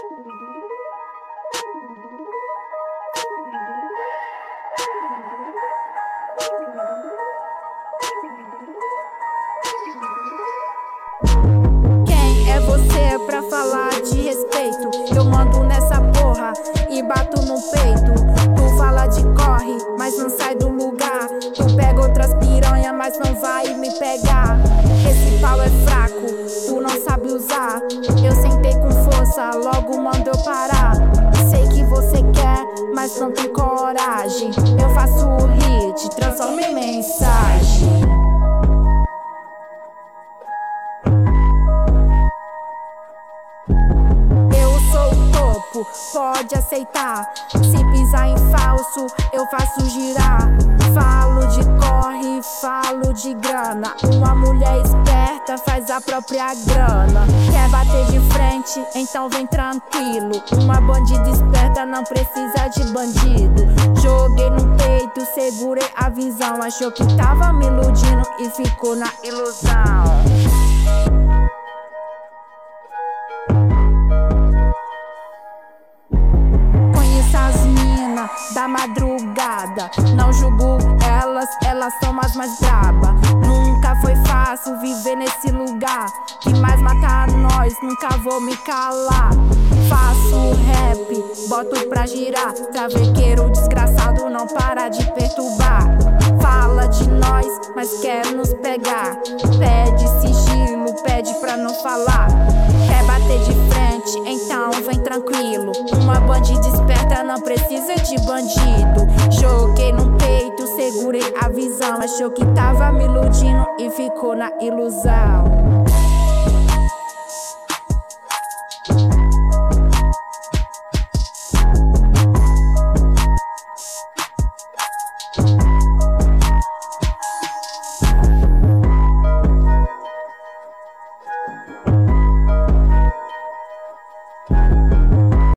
Quem é você pra falar de respeito? Eu mando nessa porra e bato no peito. Tu fala de corre, mas não sai do lugar. Tu pega outras piranha, mas não vai me pegar. Esse pau é fraco, tu não sabe usar. Eu sentei com força, logo mando eu parar. Sei que você quer, mas não tem coragem. Eu faço o hit, transformo em mensagem. Pode aceitar. Se pisar em falso, eu faço girar. Falo de corre, falo de grana. Uma mulher esperta faz a própria grana. Quer bater de frente? Então vem tranquilo. Uma bandida esperta não precisa de bandido. Joguei no peito, segurei a visão. Achou que tava me iludindo e ficou na ilusão. Da madrugada, não julgo elas, elas são as mais braba. Nunca foi fácil viver nesse lugar. Que mais mata a nós, nunca vou me calar. Faço rap, boto pra girar. Travequeiro desgraçado não para de perturbar. Fala de nós, mas quer nos pegar. Pede sigilo, pede pra não falar. Quer bater de frente, então vem tranquilo. Uma bandida esperta não precisa de bandido. Joguei no peito, segurei a visão. Achou que tava me iludindo e ficou na ilusão.